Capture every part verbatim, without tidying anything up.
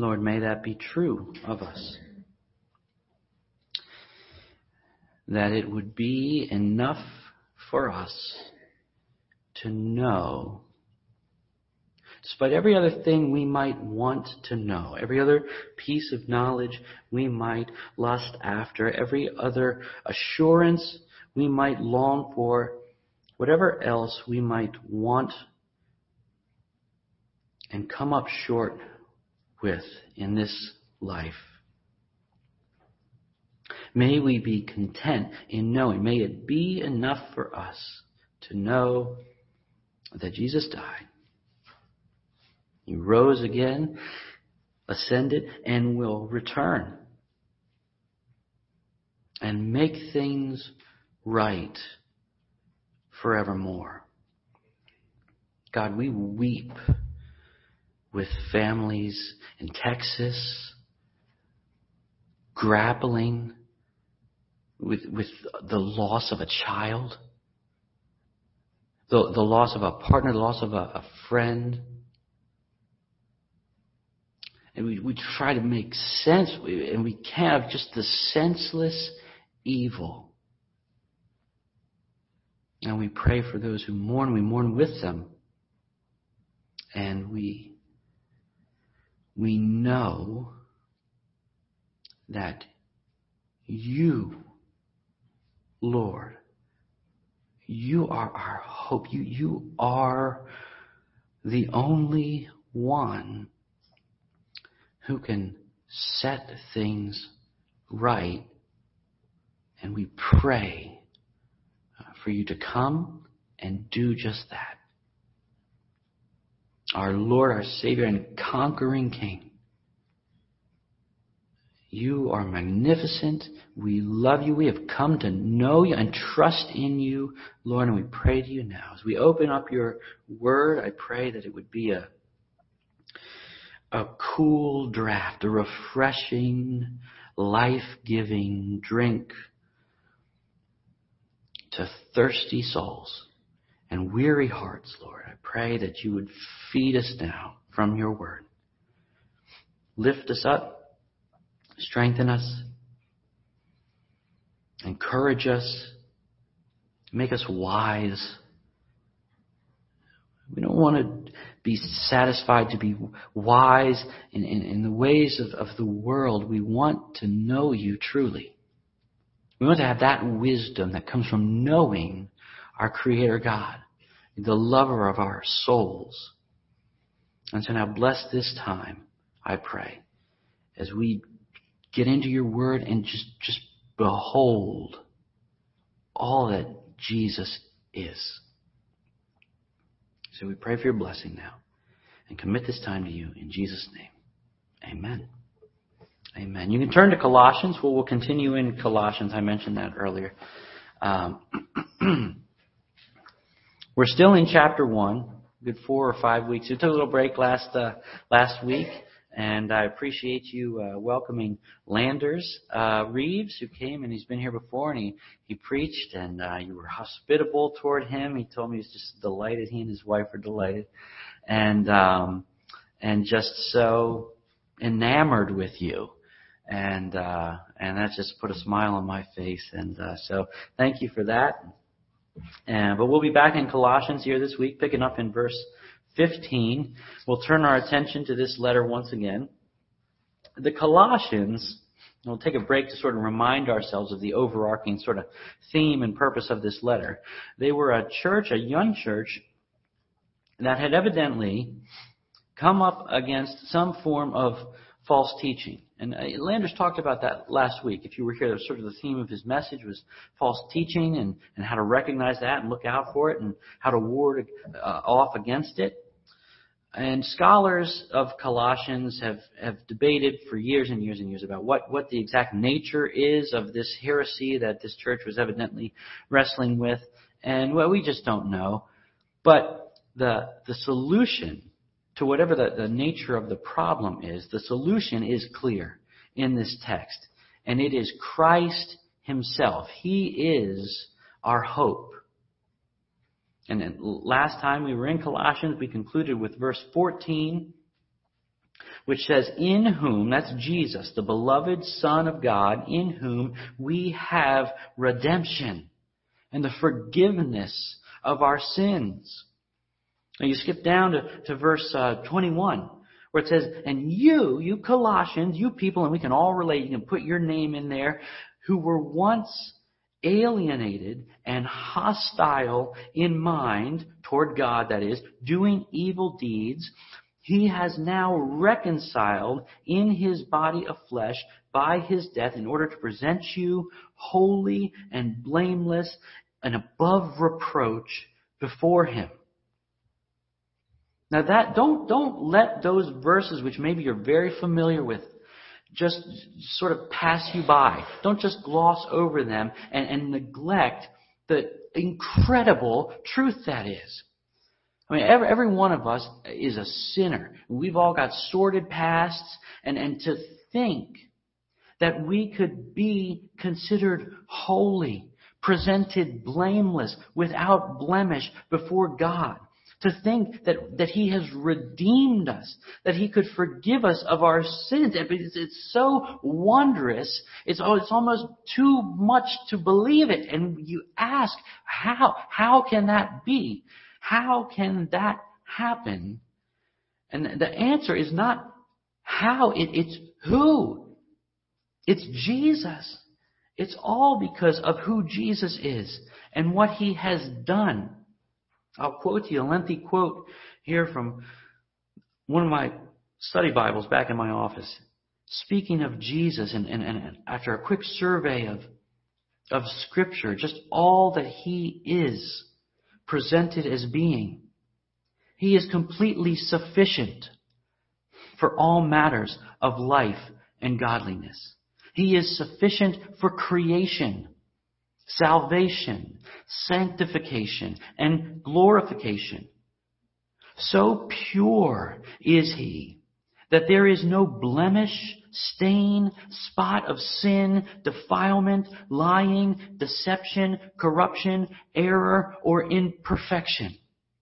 Lord, may that be true of us. That it would be enough for us to know, despite every other thing we might want to know, every other piece of knowledge we might lust after, every other assurance we might long for, whatever else we might want and come up short with in this life. May we be content in knowing, may it be enough for us to know that Jesus died. He rose again, ascended, and will return and make things right forevermore. God, we weep with families in Texas grappling with, with the loss of a child, the, the loss of a partner, the loss of a, a friend. And we, we try to make sense, and we can't, of just the senseless evil. And we pray for those who mourn. We mourn with them. And we, we know that you, Lord, you are our hope. You, you are the only one who can set things right. And we pray for you to come and do just that. Our Lord, our Savior, and conquering King. You are magnificent. We love you. We have come to know you and trust in you, Lord, and we pray to you now. As we open up your word, I pray that it would be a A cool draft, a refreshing, life-giving drink to thirsty souls and weary hearts, Lord. I pray that you would feed us now from your word. Lift us up, strengthen us, encourage us, make us wise. We don't want to be satisfied to be wise in, in, in the ways of, of the world. We want to know you truly. We want to have that wisdom that comes from knowing our Creator God, the lover of our souls. And so now bless this time, I pray, as we get into your word and just, just behold all that Jesus is. So we pray for your blessing now and commit this time to you in Jesus' name. Amen. Amen. You can turn to Colossians. Well, we'll continue in Colossians. I mentioned that earlier. Um, we're still in chapter one. Good four or five weeks. We took a little break last uh, last week, and I appreciate you uh, welcoming Landers uh, Reeves, who came, and he's been here before, and he, he preached, and uh, you were hospitable toward him. He told me he was just delighted. He and his wife were delighted, and um, and just so enamored with you, and uh, and that just put a smile on my face. And uh, so thank you for that. And, but we'll be back in Colossians here this week, picking up in verse fifteen. We'll turn our attention to this letter once again. The Colossians, we'll take a break to sort of remind ourselves of the overarching sort of theme and purpose of this letter. They were a church, a young church, that had evidently come up against some form of false teaching. And Landers talked about that last week. If you were here, that was sort of the theme of his message was false teaching and, and how to recognize that and look out for it and how to ward uh, off against it. And scholars of Colossians have, have debated for years and years and years about what, what the exact nature is of this heresy that this church was evidently wrestling with. And, well, we just don't know. But the the solution to whatever the, the nature of the problem is, the solution is clear in this text. And it is Christ himself. He is our hope. And then last time we were in Colossians, we concluded with verse fourteen, which says, in whom, that's Jesus, the beloved Son of God, in whom we have redemption and the forgiveness of our sins. Now you skip down to, to verse uh, twenty-one, where it says, and you, you Colossians, you people, and we can all relate, you can put your name in there, who were once alienated and hostile in mind toward God, that is, doing evil deeds, He has now reconciled in His body of flesh by His death in order to present you holy and blameless and above reproach before Him. Now that, don't, don't let those verses, which maybe you're very familiar with, just sort of pass you by. Don't just gloss over them and, and neglect the incredible truth that is. I mean, every, every one of us is a sinner. We've all got sordid pasts, and, and to think that we could be considered holy, presented blameless, without blemish before God. To think that, that He has redeemed us, that He could forgive us of our sins. It's, it's so wondrous. It's, it's almost too much to believe it. And you ask, how? How can that be? How can that happen? And the answer is not how, it, it's who. It's Jesus. It's all because of who Jesus is and what He has done. I'll quote you a lengthy quote here from one of my study Bibles back in my office. Speaking of Jesus, and, and, and after a quick survey of, of Scripture, just all that He is presented as being, He is completely sufficient for all matters of life and godliness. He is sufficient for creation, salvation, sanctification, and glorification. So pure is He that there is no blemish, stain, spot of sin, defilement, lying, deception, corruption, error, or imperfection.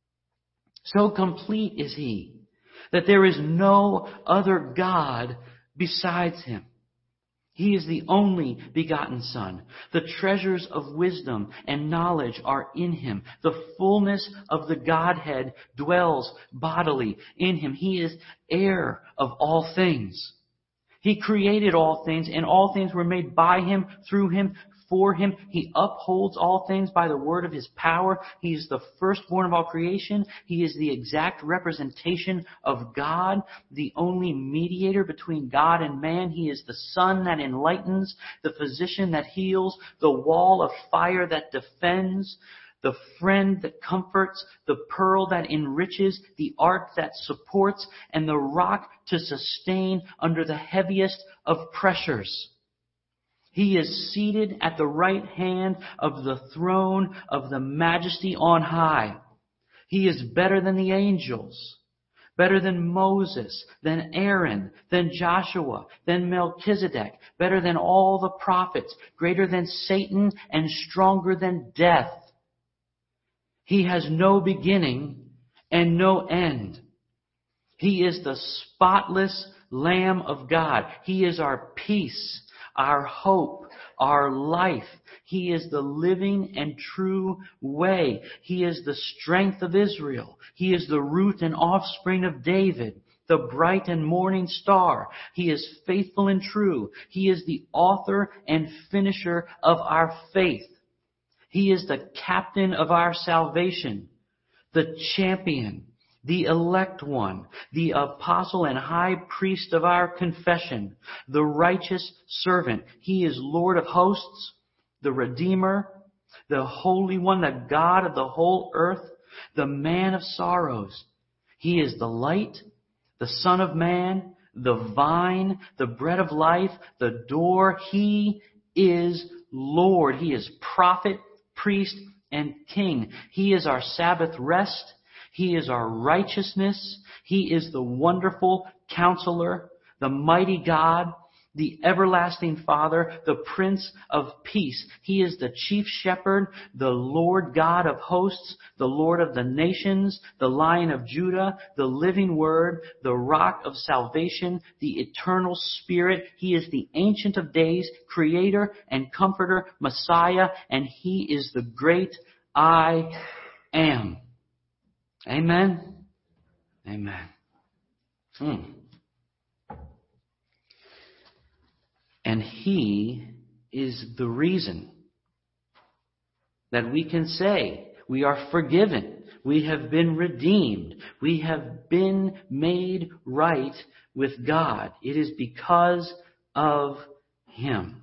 So complete is He that there is no other God besides Him. He is the only begotten Son. The treasures of wisdom and knowledge are in Him. The fullness of the Godhead dwells bodily in Him. He is heir of all things. He created all things, and all things were made by Him, through Him, for Him. He upholds all things by the word of His power. He is the firstborn of all creation. He is the exact representation of God, the only mediator between God and man. He is the sun that enlightens, the physician that heals, the wall of fire that defends, the friend that comforts, the pearl that enriches, the ark that supports, and the rock to sustain under the heaviest of pressures. He is seated at the right hand of the throne of the Majesty on high. He is better than the angels, better than Moses, than Aaron, than Joshua, than Melchizedek, better than all the prophets, greater than Satan, and stronger than death. He has no beginning and no end. He is the spotless Lamb of God. He is our peace, our hope, our life. He is the living and true way. He is the strength of Israel. He is the root and offspring of David, the bright and morning star. He is faithful and true. He is the author and finisher of our faith. He is the captain of our salvation, the champion, the elect one, the apostle and high priest of our confession, the righteous servant. He is Lord of hosts, the Redeemer, the Holy One, the God of the whole earth, the man of sorrows. He is the light, the Son of Man, the vine, the bread of life, the door. He is Lord. He is prophet, priest, and king. He is our Sabbath rest. He is our righteousness. He is the wonderful counselor, the mighty God, the everlasting Father, the Prince of Peace. He is the chief shepherd, the Lord God of hosts, the Lord of the nations, the Lion of Judah, the living Word, the rock of salvation, the eternal Spirit. He is the Ancient of Days, Creator and Comforter, Messiah, and He is the great I Am. Amen? Amen. Hmm. And He is the reason that we can say we are forgiven, we have been redeemed, we have been made right with God. It is because of Him.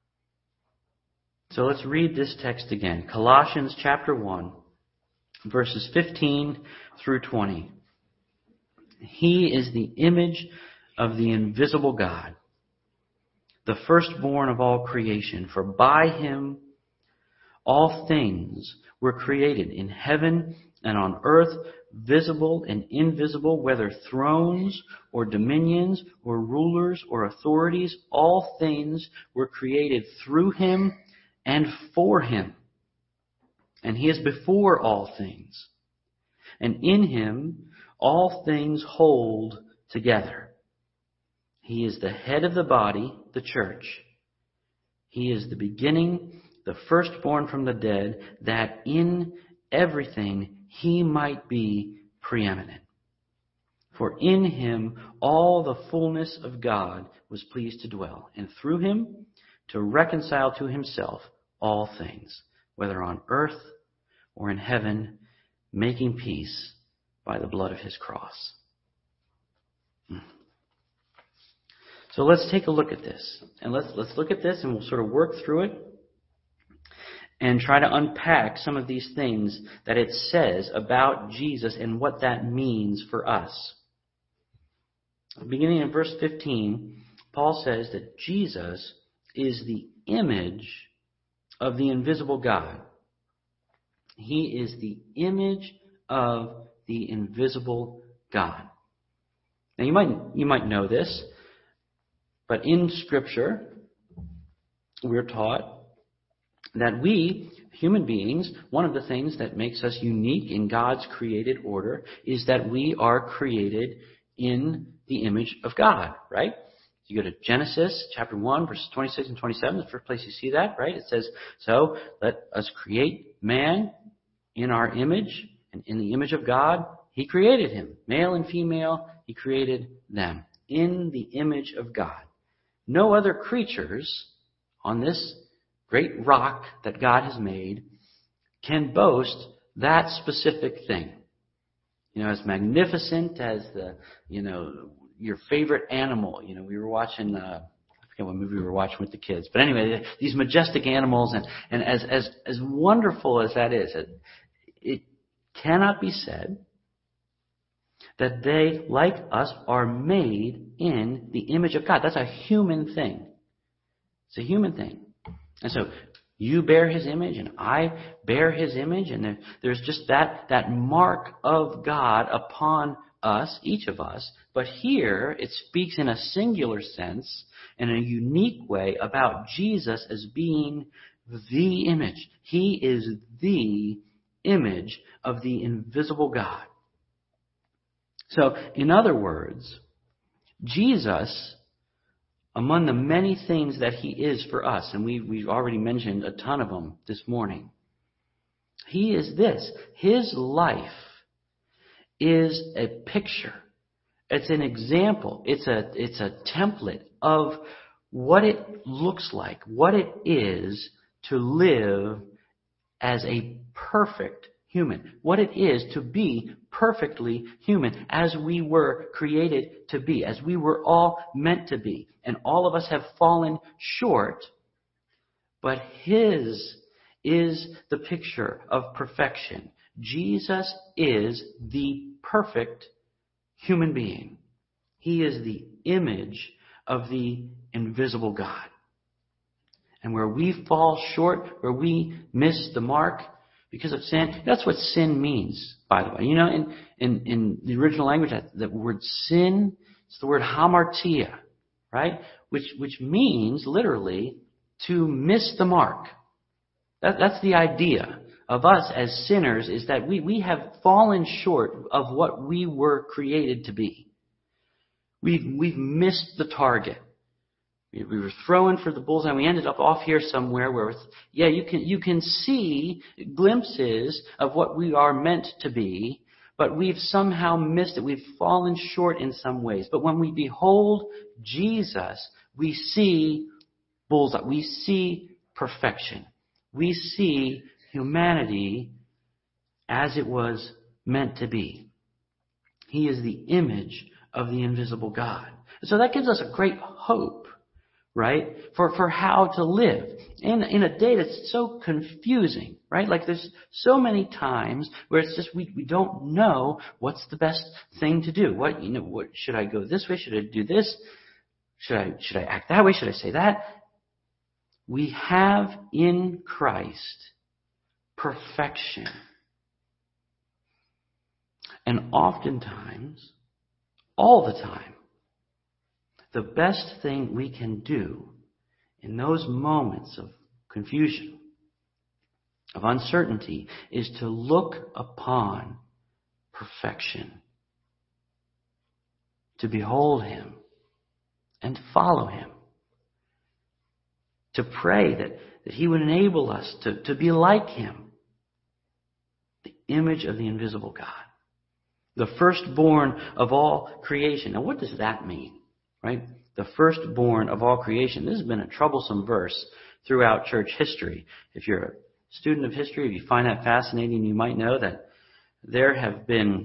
So let's read this text again. Colossians chapter one, verses fifteen through twenty. He is the image of the invisible God, the firstborn of all creation. For by Him all things were created in heaven and on earth, visible and invisible, whether thrones or dominions or rulers or authorities. All things were created through Him and for Him. And He is before all things. And in Him all things hold together. He is the head of the body, the church. He is the beginning, the firstborn from the dead, that in everything He might be preeminent. For in Him all the fullness of God was pleased to dwell, and through Him to reconcile to Himself all things, whether on earth or in heaven, making peace by the blood of His cross. So let's take a look at this. And let's let's look at this and we'll sort of work through it and try to unpack some of these things that it says about Jesus and what that means for us. Beginning in verse fifteen, Paul says that Jesus is the image of the invisible God. He is the image of the invisible God. Now you might you might know this, but in Scripture we're taught that we, human beings, one of the things that makes us unique in God's created order is that we are created in the image of God, right? You go to Genesis chapter one, verses twenty-six and twenty-seven, the first place you see that, right? It says, so let us create man in our image, and in the image of God, He created him. Male and female, He created them in the image of God. No other creatures on this great rock that God has made can boast that specific thing. You know, as magnificent as the, you know, your favorite animal. You know, we were watching, uh, I forget what movie we were watching with the kids. But anyway, these majestic animals, and, and as, as, as wonderful as that is, it, it cannot be said that they, like us, are made in the image of God. That's a human thing. It's a human thing. And so you bear His image and I bear His image, and there, there's just that, that mark of God upon us, each of us. But here it speaks in a singular sense, in a unique way, about Jesus as being the image. He is the image of the invisible God. So, in other words, Jesus, among the many things that He is for us, and we, we've already mentioned a ton of them this morning, He is this. His life is a picture. It's an example. It's a, it's a template of what it looks like, what it is to live as a perfect human, what it is to be perfectly human, as we were created to be, as we were all meant to be. And all of us have fallen short, but His is the picture of perfection. Jesus is the perfect human being. He is the image of the invisible God. And where we fall short, where we miss the mark because of sin, that's what sin means, by the way. You know, in, in, in the original language, the word sin, it's the word hamartia. right? Which which means literally to miss the mark. That, that's the idea of us as sinners, is that we, we have fallen short of what we were created to be. We've, we've missed the target. We, we were throwing for the bullseye, and we ended up off here somewhere where, it's, yeah, you can, you can see glimpses of what we are meant to be, but we've somehow missed it. We've fallen short in some ways. But when we behold Jesus, we see bullseye. We see perfection. We see humanity as it was meant to be. He is the image of the invisible God. So that gives us a great hope, right, for, for how to live in, in a day that's so confusing, right? Like there's so many times where it's just we, we don't know what's the best thing to do. What, you know, what, should I go this way? Should I do this? Should I, should I act that way? Should I say that? We have in Christ perfection. And oftentimes, all the time, the best thing we can do in those moments of confusion, of uncertainty, is to look upon perfection, to behold Him and follow Him, to pray that, that He would enable us to, to be like Him, the image of the invisible God, the firstborn of all creation. Now, what does that mean? Right? The firstborn of all creation. This has been a troublesome verse throughout church history. If you're a student of history, if you find that fascinating, you might know that there have been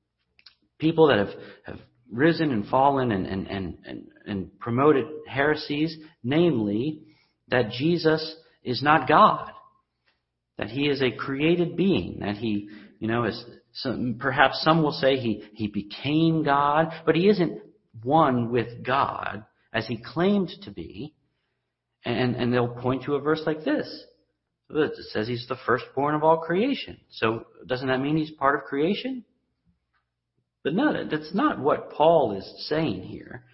people that have, have risen and fallen and, and, and, and, and promoted heresies, namely that Jesus is not God, that He is a created being, that He, you know, is some, perhaps some will say He, He became God, but He isn't one with God as He claimed to be. And, and they'll point to a verse like this. It says He's the firstborn of all creation. So doesn't that mean He's part of creation? But no, that's not what Paul is saying here.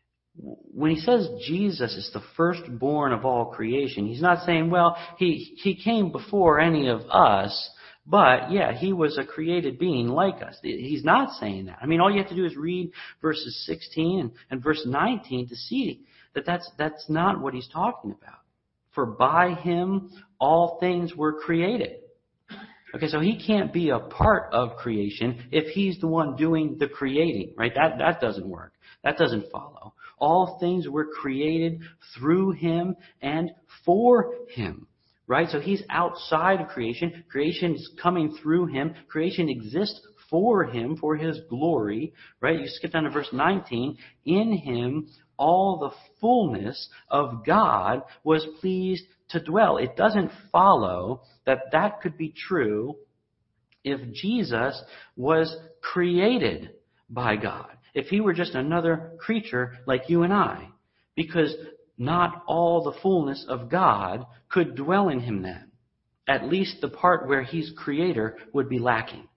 When he says Jesus is the firstborn of all creation, he's not saying, well, he, he came before any of us, but yeah, He was a created being like us. He's not saying that. I mean, all you have to do is read verses sixteen and, and verse nineteen to see that that's, that's not what he's talking about. For by Him all things were created. Okay, so He can't be a part of creation if He's the one doing the creating, right? That, that doesn't work. That doesn't follow. All things were created through Him and for Him, right? So He's outside of creation. Creation is coming through Him. Creation exists for Him, for His glory, right? You skip down to verse nineteen. In Him all the fullness of God was pleased to dwell. It doesn't follow that that could be true if Jesus was created by God, if He were just another creature like you and I, because not all the fullness of God could dwell in Him then. At least the part where He's creator would be lacking.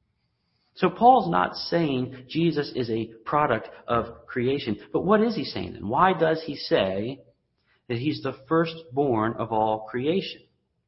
So Paul's not saying Jesus is a product of creation. But what is he saying then? Why does he say that He's the firstborn of all creation?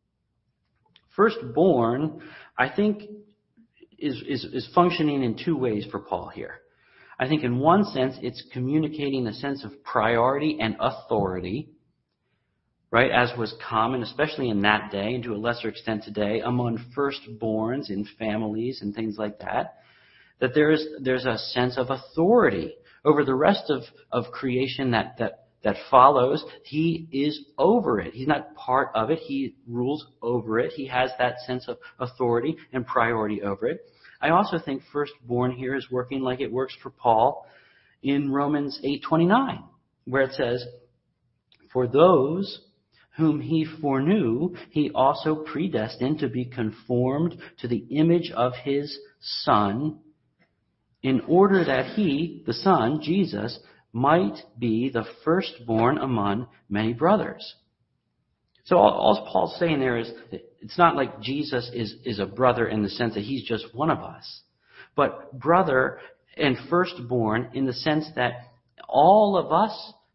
Firstborn, I think, is, is, is functioning in two ways for Paul here. I think in one sense, it's communicating a sense of priority and authority, right, as was common, especially in that day, and to a lesser extent today, among firstborns in families and things like that, that there is there's a sense of authority over the rest of, of creation that, that, that follows. He is over it. He's not part of it. He rules over it. He has that sense of authority and priority over it. I also think firstborn here is working like it works for Paul in Romans eight twenty-nine, where it says, for those whom He foreknew, He also predestined to be conformed to the image of His Son, in order that He, the Son, Jesus, might be the firstborn among many brothers. So all, all Paul's saying there is, it's not like Jesus is, is a brother in the sense that He's just one of us, but brother and firstborn in the sense that all of us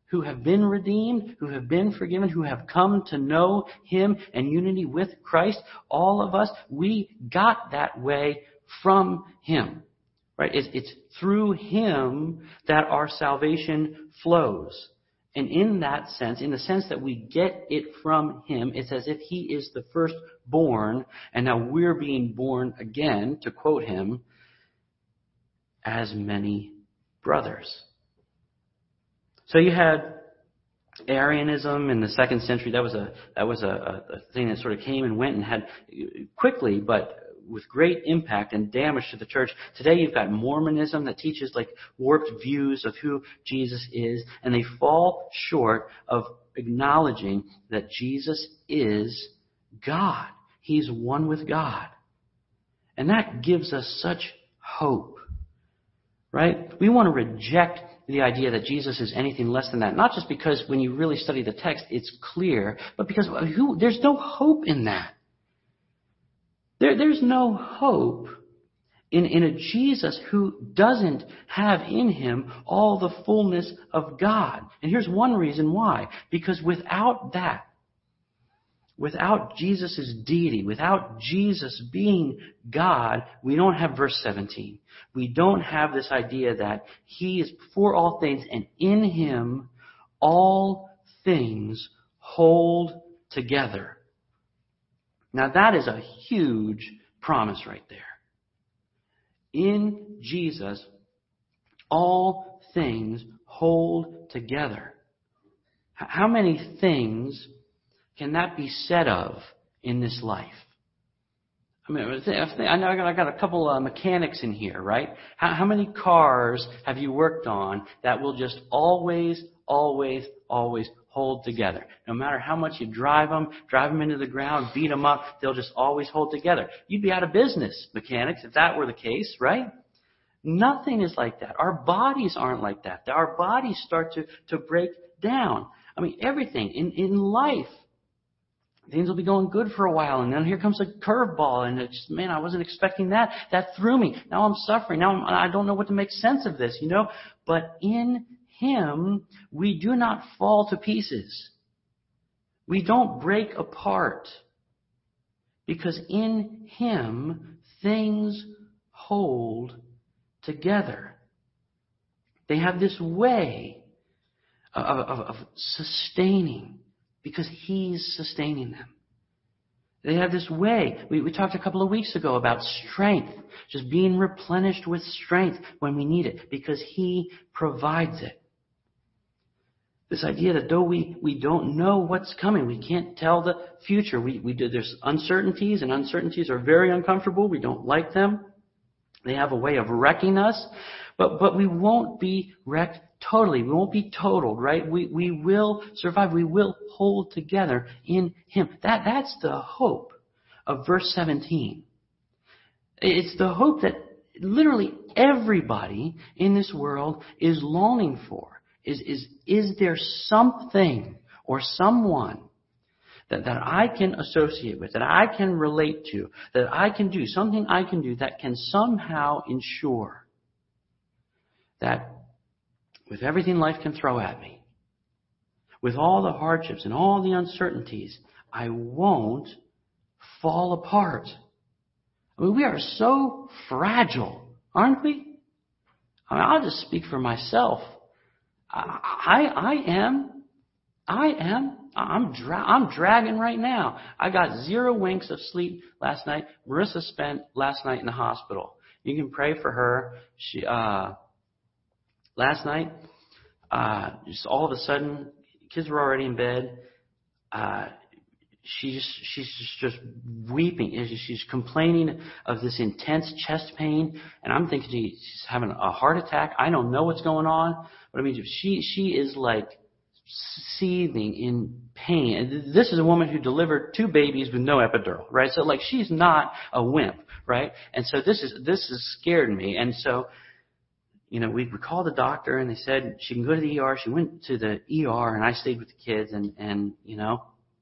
who have been redeemed, who have been forgiven, who have come to know Him and unity with Christ, all of us, we got that way from Him. Right? It's, it's through Him that our salvation flows. And in that sense, in the sense that we get it from Him, it's as if He is the firstborn, and now we're being born again, to quote Him, as many brothers. So you had Arianism in the second century. That was a that was a, a thing that sort of came and went and had quickly, but with great impact and damage to the church. Today you've got Mormonism that teaches like warped views of who Jesus is, and they fall short of acknowledging that Jesus is God. He's one with God. And that gives us such hope. Right? We want to reject the idea that Jesus is anything less than that. Not just because when you really study the text, it's clear, but because who, there's no hope in that. There, there's no hope in, in a Jesus who doesn't have in Him all the fullness of God. And here's one reason why. Because without that, without Jesus' deity, without Jesus being God, we don't have verse seventeen. We don't have this idea that He is before all things, and in Him all things hold together. Now that is a huge promise right there. In Jesus, all things hold together. How many things can that be said of in this life? I mean, I know I got a couple of mechanics in here, right? How, how many cars have you worked on that will just always, always, always hold together? No matter how much you drive them, drive them into the ground, beat them up, they'll just always hold together. You'd be out of business, mechanics, if that were the case, right? Nothing is like that. Our bodies aren't like that. Our bodies start to, to break down. I mean, everything in, in life. Things will be going good for a while, and then here comes a curveball, and it's, man, I wasn't expecting that. That threw me. Now I'm suffering. Now I'm, I don't know what to make sense of this, you know. But in Him, we do not fall to pieces. We don't break apart. Because in Him, things hold together. They have this way of, of, of sustaining. Because He's sustaining them. They have this way. We, we talked a couple of weeks ago about strength. Just being replenished with strength when we need it. Because He provides it. This idea that though we, we don't know what's coming, we can't tell the future. We, we do, there's uncertainties, and uncertainties are very uncomfortable. We don't like them. They have a way of wrecking us. But, but we won't be wrecked totally. We won't be totaled, right? We, we will survive. We will hold together in Him. That, that's the hope of verse seventeen. It's the hope that literally everybody in this world is longing for. Is, is, is there something or someone that, that I can associate with, that I can relate to, that I can do, something I can do that can somehow ensure that with everything life can throw at me, with all the hardships and all the uncertainties, I won't fall apart. I mean, we are so fragile, aren't we? I mean, I'll just speak for myself. I, I, I am, I am, I'm, dra- I'm dragging right now. I got zero winks of sleep last night. Marissa spent last night in the hospital. You can pray for her. She, uh, Last night, uh, just all of a sudden, kids were already in bed. Uh, she just, she's just, just weeping. She's complaining of this intense chest pain. And I'm thinking she's having a heart attack. I don't know what's going on. But I mean, she, she is like seething in pain. And this is a woman who delivered two babies with no epidural, right? So like, she's not a wimp, right? And so this is, this has scared me. And so, You know, we, we called the doctor, and they said she can go to the E R. She went to the E R, and I stayed with the kids. And, and you know,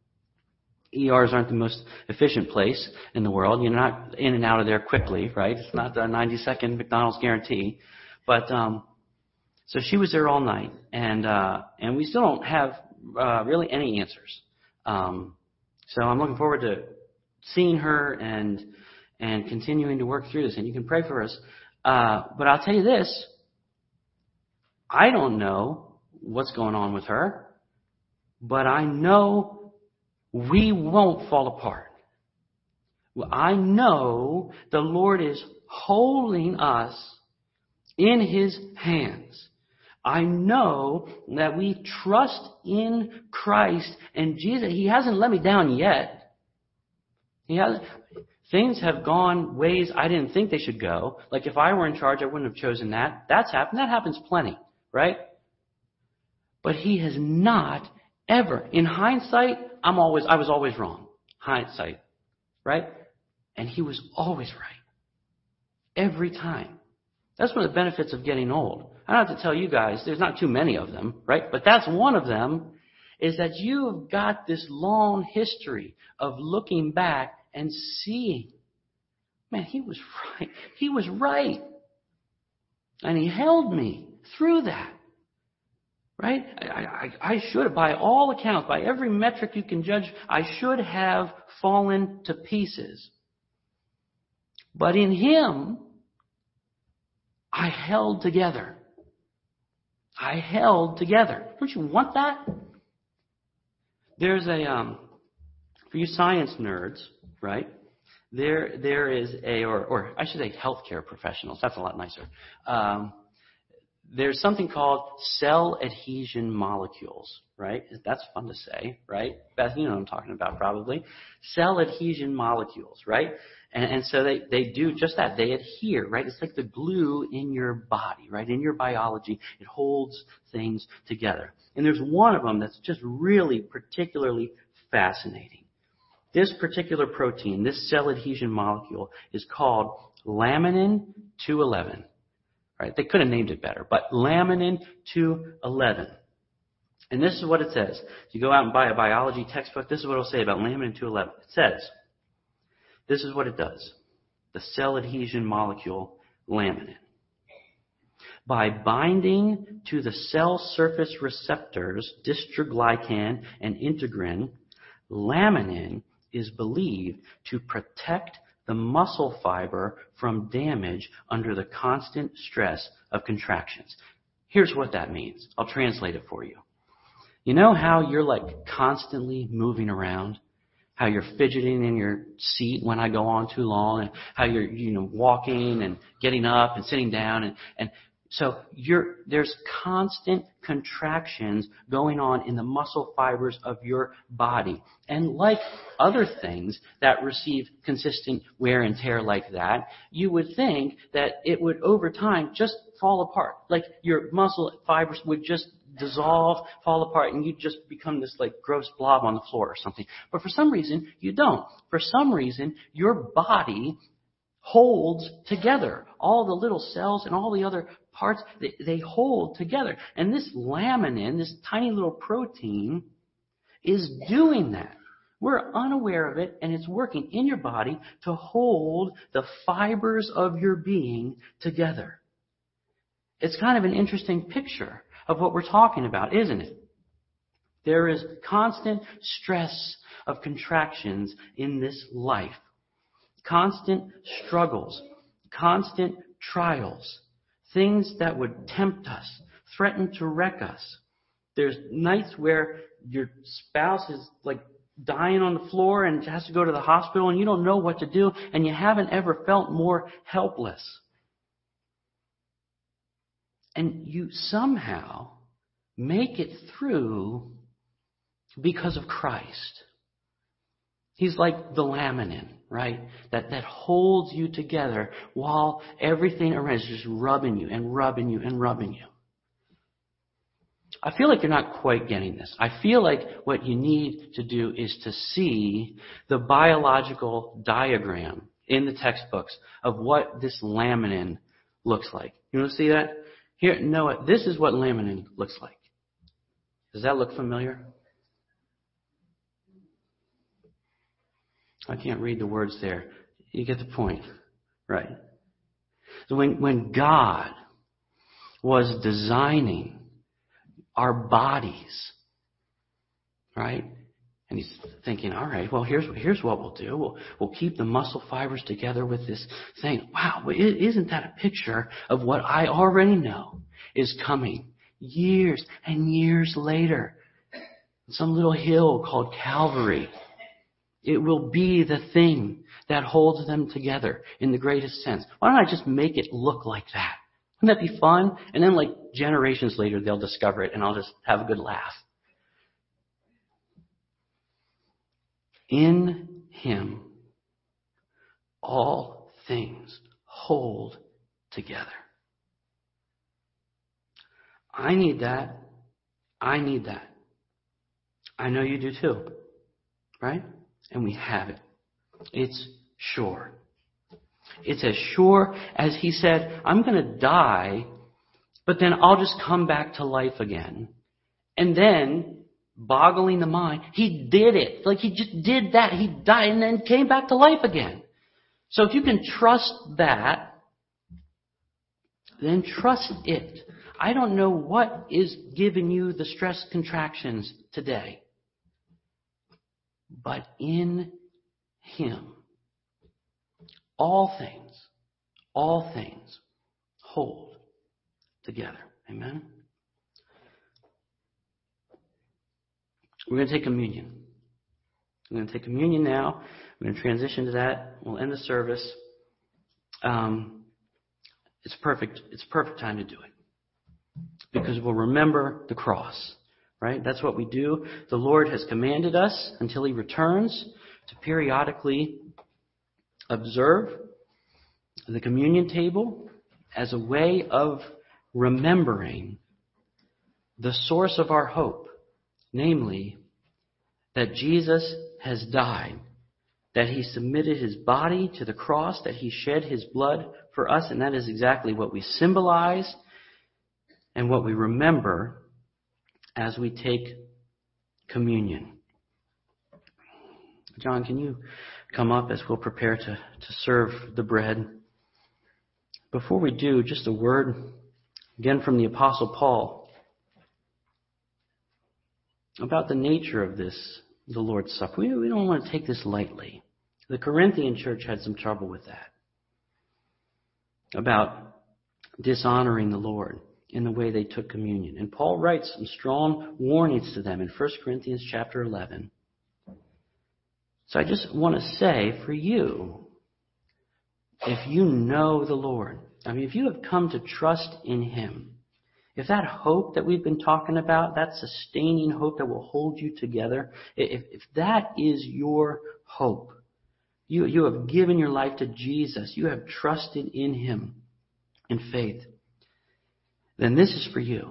E Rs aren't the most efficient place in the world. You're not in and out of there quickly, right? It's not a ninety-second McDonald's guarantee. But um, So she was there all night, and uh, and we still don't have uh, really any answers. Um, so I'm looking forward to seeing her and and continuing to work through this. And you can pray for us. Uh, but I'll tell you this: I don't know what's going on with her, but I know we won't fall apart. Well, I know the Lord is holding us in His hands. I know that we trust in Christ and Jesus. He hasn't let me down yet. He hasn't. Things have gone ways I didn't think they should go. Like if I were in charge, I wouldn't have chosen that. That's happened. That happens plenty, right? But He has not ever. In hindsight, I'm always, I was always wrong. Hindsight, right? And He was always right. Every time. That's one of the benefits of getting old. I don't have to tell you guys, there's not too many of them, right? But that's one of them, is that you've got this long history of looking back and seeing, man, He was right. He was right. And He held me through that. Right? I, I, I should, by all accounts, by every metric you can judge, I should have fallen to pieces. But in Him, I held together. I held together. Don't you want that? There's a, um, for you science nerds, right? There, there is a, or, or I should say healthcare professionals. That's a lot nicer. Um, there's something called cell adhesion molecules, right? That's fun to say, right? Beth, you know what I'm talking about probably. Cell adhesion molecules, right? And, and so they, they do just that. They adhere, right? It's like the glue in your body, right? In your biology, it holds things together. And there's one of them that's just really particularly fascinating. This particular protein, this cell adhesion molecule, is called laminin two eleven. Right? They could have named it better, but laminin two eleven. And this is what it says. If you go out and buy a biology textbook, this is what it'll say about laminin two eleven. It says, this is what it does. The cell adhesion molecule laminin. By binding to the cell surface receptors, dystroglycan and integrin, laminin is believed to protect the muscle fiber from damage under the constant stress of contractions. Here's what that means. I'll translate it for you. You know how you're like constantly moving around? How you're fidgeting in your seat when I go on too long, and how you're, you know, walking and getting up and sitting down, and, and so you're, there's constant contractions going on in the muscle fibers of your body. And like other things that receive consistent wear and tear like that, you would think that it would over time just fall apart. Like your muscle fibers would just dissolve, fall apart, and you just become this like gross blob on the floor or something. But for some reason, you don't. For some reason, your body holds together. All the little cells and all the other parts, they, they hold together. And this laminin, this tiny little protein, is doing that. We're unaware of it, and it's working in your body to hold the fibers of your being together. It's kind of an interesting picture of what we're talking about, isn't it? There is constant stress of contractions in this life. Constant struggles, constant trials, things that would tempt us, threaten to wreck us. There's nights where your spouse is like dying on the floor and has to go to the hospital and you don't know what to do, and you haven't ever felt more helpless. And you somehow make it through because of Christ. He's like the laminin, right? That that holds you together while everything around is just rubbing you and rubbing you and rubbing you. I feel like you're not quite getting this. I feel like what you need to do is to see the biological diagram in the textbooks of what this laminin looks like. You want to see that? Here, Noah, this is what laminin looks like. Does that look familiar? I can't read the words there. You get the point. Right. So when, when God, was designing our bodies, right? And he's thinking, all right, well, here's here's what we'll do. We'll, we'll keep the muscle fibers together with this thing. Wow, isn't that a picture of what I already know is coming years and years later? Some little hill called Calvary. It will be the thing that holds them together in the greatest sense. Why don't I just make it look like that? Wouldn't that be fun? And then like generations later, they'll discover it and I'll just have a good laugh. In Him, all things hold together. I need that. I need that. I know you do too. Right? And we have it. It's sure. It's as sure as He said, I'm going to die, but then I'll just come back to life again. And then, boggling the mind, He did it. Like He just did that. He died and then came back to life again. So if you can trust that, then trust it. I don't know what is giving you the stress contractions today. But in Him, all things, all things hold together. Amen? We're going to take communion. We're going to take communion now. We're going to transition to that. We'll end the service. Um, it's perfect. It's a perfect time to do it. Because we'll remember the cross. Right? That's what we do. The Lord has commanded us until He returns to periodically observe the communion table as a way of remembering the source of our hope, namely that Jesus has died, that He submitted His body to the cross, that He shed His blood for us, and that is exactly what we symbolize and what we remember as we take communion. John, can you come up as we'll prepare to, to serve the bread? Before we do, just a word again from the Apostle Paul about the nature of this, the Lord's Supper. We, we don't want to take this lightly. The Corinthian church had some trouble with that, about dishonoring the Lord in the way they took communion. And Paul writes some strong warnings to them in First Corinthians chapter eleven. So I just want to say for you, if you know the Lord, I mean, if you have come to trust in Him, if that hope that we've been talking about, that sustaining hope that will hold you together, if, if that is your hope, you, you have given your life to Jesus, you have trusted in Him in faith, then this is for you.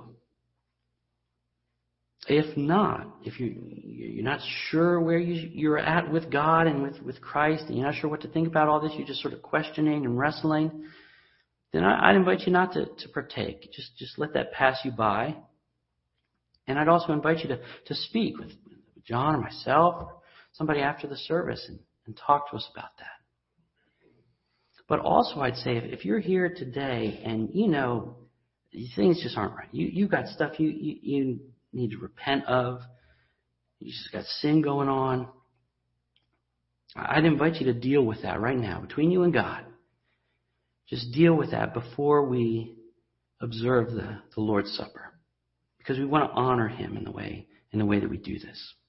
If not, if you, you're not sure where you, you're at with God and with, with Christ, and you're not sure what to think about all this, you're just sort of questioning and wrestling, then I, I'd invite you not to, to partake. Just, just let that pass you by. And I'd also invite you to, to speak with John or myself or somebody after the service and, and talk to us about that. But also I'd say if, if you're here today and you know things just aren't right, you, you've got stuff you, you, you need to repent of, you just got sin going on, I'd invite you to deal with that right now between you and God. Just deal with that before we observe the, the Lord's Supper, because we want to honor Him in the way in the way that we do this.